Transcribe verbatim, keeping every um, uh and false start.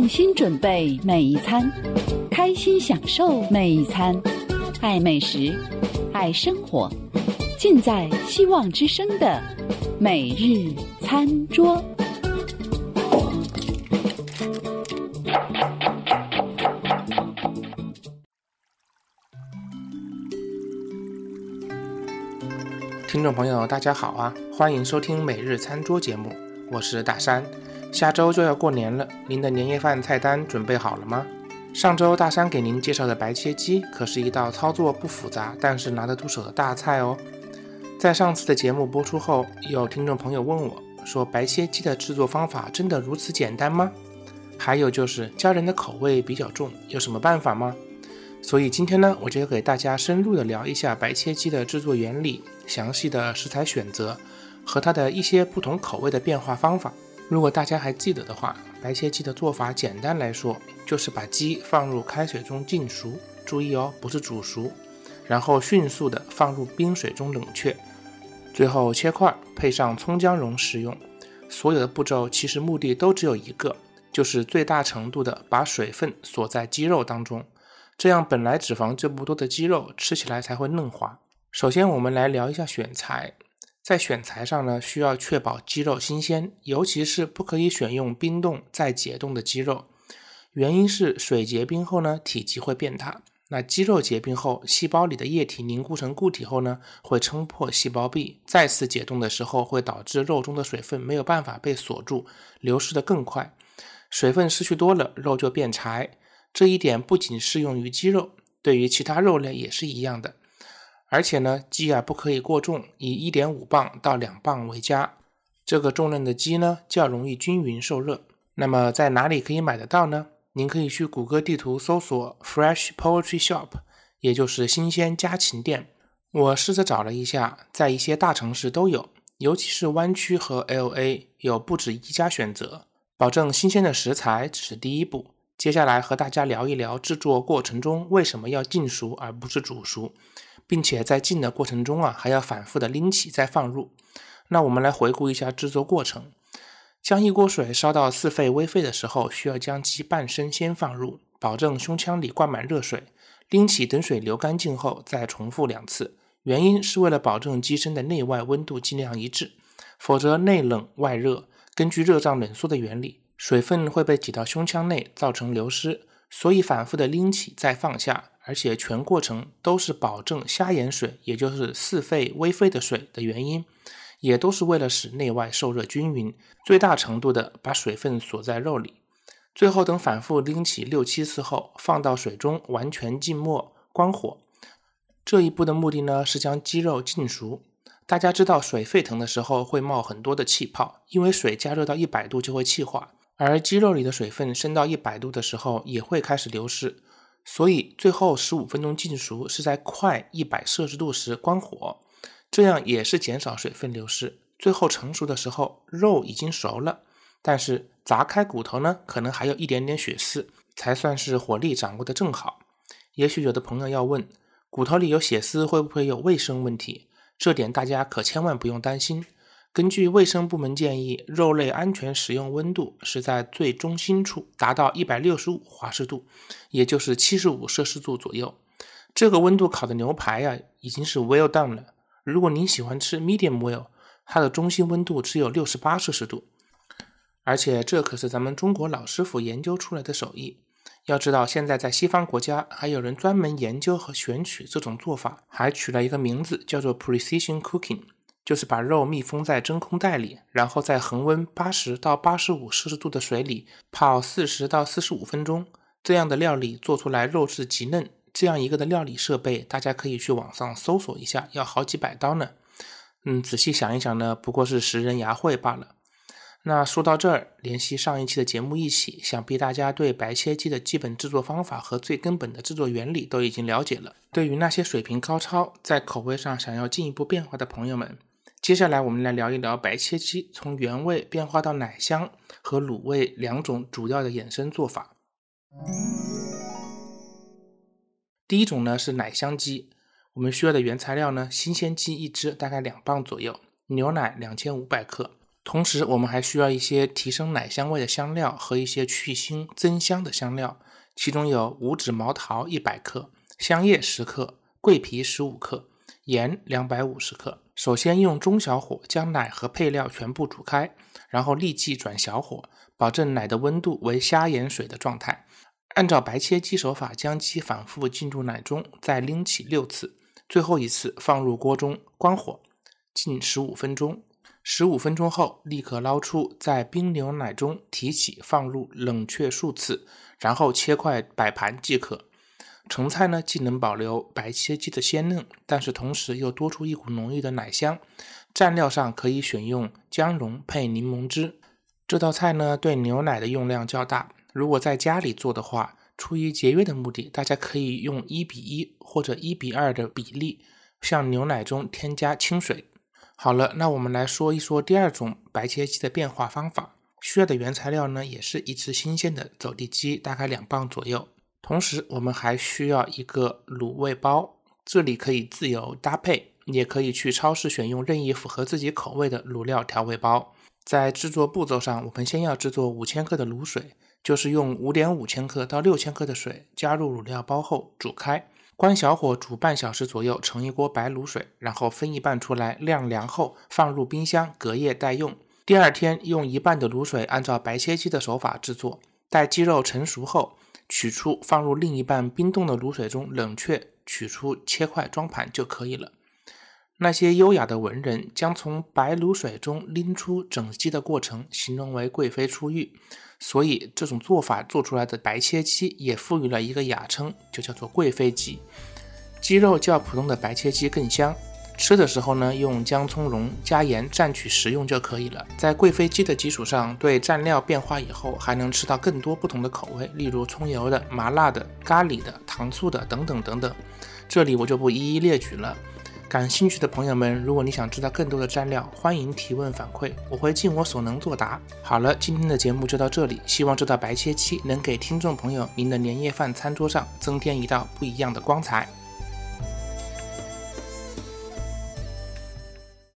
用心准备每一餐，开心享受每一餐，爱美食，爱生活，尽在希望之声的每日餐桌。 听众朋友大家好啊，欢迎收听每日餐桌节目，我是大山。下周就要过年了，您的年夜饭菜单准备好了吗？上周大山给您介绍的白切鸡可是一道操作不复杂但是拿得出手的大菜哦。在上次的节目播出后，有听众朋友问我说，白切鸡的制作方法真的如此简单吗？还有就是家人的口味比较重，有什么办法吗？所以今天呢，我就要给大家深入的聊一下白切鸡的制作原理，详细的食材选择和它的一些不同口味的变化方法。如果大家还记得的话，白切鸡的做法简单来说就是把鸡放入开水中浸熟，注意哦，不是煮熟，然后迅速的放入冰水中冷却，最后切块配上葱姜蓉食用。所有的步骤其实目的都只有一个，就是最大程度的把水分锁在鸡肉当中，这样本来脂肪就不多的鸡肉吃起来才会嫩滑。首先我们来聊一下选材，在选材上呢，需要确保鸡肉新鲜，尤其是不可以选用冰冻再解冻的鸡肉，原因是水结冰后呢，体积会变大，那鸡肉结冰后，细胞里的液体凝固成固体后呢，会撑破细胞壁，再次解冻的时候会导致肉中的水分没有办法被锁住，流失得更快，水分失去多了，肉就变柴。这一点不仅适用于鸡肉，对于其他肉类也是一样的。而且呢，鸡啊不可以过重，以 一点五磅到两磅为佳。这个重量的鸡呢，较容易均匀受热。那么在哪里可以买得到呢？您可以去谷歌地图搜索 Fresh Poultry Shop， 也就是新鲜家禽店。我试着找了一下，在一些大城市都有，尤其是湾区和 L A 有不止一家选择。保证新鲜的食材只是第一步，接下来和大家聊一聊制作过程中为什么要浸熟而不是煮熟，并且在浸的过程中啊，还要反复的拎起再放入。那我们来回顾一下制作过程。将一锅水烧到似沸微沸的时候，需要将鸡半身先放入，保证胸腔里灌满热水，拎起等水流干净后再重复两次，原因是为了保证鸡身的内外温度尽量一致，否则内冷外热，根据热胀冷缩的原理，水分会被挤到胸腔内造成流失，所以反复的拎起再放下，而且全过程都是保证虾盐水，也就是似沸微沸的水的原因，也都是为了使内外受热均匀，最大程度的把水分锁在肉里。最后等反复拎起六七次后，放到水中完全浸没，关火。这一步的目的呢，是将鸡肉浸熟。大家知道水沸腾的时候会冒很多的气泡，因为水加热到一百度就会气化，而鸡肉里的水分升到一百度的时候也会开始流失，所以最后十五分钟浸熟是在快一百摄氏度时关火，这样也是减少水分流失。最后成熟的时候肉已经熟了，但是砸开骨头呢，可能还有一点点血丝，才算是火力掌握的正好。也许有的朋友要问，骨头里有血丝会不会有卫生问题？这点大家可千万不用担心。根据卫生部门建议，肉类安全食用温度是在最中心处达到一百六十五华氏度，也就是七十五摄氏度左右。这个温度烤的牛排啊，已经是 well done 了。如果您喜欢吃 medium well， 它的中心温度只有六十八摄氏度。而且这可是咱们中国老师傅研究出来的手艺。要知道现在在西方国家还有人专门研究和选取这种做法，还取了一个名字叫做 precision cooking， 就是把肉密封在真空袋里，然后在恒温八十到八十五摄氏度的水里泡四十到四十五分钟，这样的料理做出来肉质极嫩。这样一个的料理设备大家可以去网上搜索一下，要好几百刀呢。嗯，仔细想一想呢，不过是食人牙慧罢了。那说到这儿，联系上一期的节目一起，想必大家对白切鸡的基本制作方法和最根本的制作原理都已经了解了。对于那些水平高超，在口味上想要进一步变化的朋友们，接下来我们来聊一聊白切鸡从原味变化到奶香和卤味两种主要的衍生做法。第一种呢是奶香鸡，我们需要的原材料呢，新鲜鸡一只大概两磅左右，牛奶两千五百克， 同时我们还需要一些提升奶香味的香料和一些去腥增香的香料，其中有五指毛桃一百克、香叶十克、桂皮十五克、盐两百五十克。首先用中小火将奶和配料全部煮开，然后立即转小火，保证奶的温度为虾盐水的状态。按照白切鸡手法将鸡反复浸入奶中，再拎起六次，最后一次放入锅中，关火浸十五分钟。十五分钟后立刻捞出，在冰牛奶中提起放入冷却数次，然后切块摆盘即可。成菜呢，既能保留白切鸡的鲜嫩，但是同时又多出一股浓郁的奶香。蘸料上可以选用姜蓉配柠檬汁。这道菜呢，对牛奶的用量较大，如果在家里做的话，出于节约的目的，大家可以用一比一或者一比二的比例向牛奶中添加清水。好了，那我们来说一说第二种白切鸡的变化方法。需要的原材料呢，也是一只新鲜的走地鸡，大概两磅左右。同时我们还需要一个卤味包，这里可以自由搭配，也可以去超市选用任意符合自己口味的卤料调味包。在制作步骤上，我们先要制作五千克的卤水，就是用 五点五千克到六千克的水加入卤料包后煮开，关小火煮半小时左右，盛一锅白卤水，然后分一半出来晾凉后放入冰箱隔夜待用。第二天用一半的卤水按照白切鸡的手法制作，待鸡肉成熟后取出放入另一半冰冻的卤水中冷却，取出切块装盘就可以了。那些优雅的文人将从白卤水中拎出整鸡的过程形容为贵妃出浴，所以这种做法做出来的白切鸡也赋予了一个雅称，就叫做贵妃鸡。鸡肉较普通的白切鸡更香，吃的时候呢，用姜葱蓉加盐蘸取食用就可以了。在贵妃鸡的基础上，对蘸料变化以后，还能吃到更多不同的口味，例如葱油的、麻辣的、咖喱的、糖醋的等等等等，这里我就不一一列举了。感兴趣的朋友们，如果你想知道更多的蘸料，欢迎提问反馈，我会尽我所能作答。好了，今天的节目就到这里，希望这道白切鸡能给听众朋友您的年夜饭餐桌上增添一道不一样的光彩。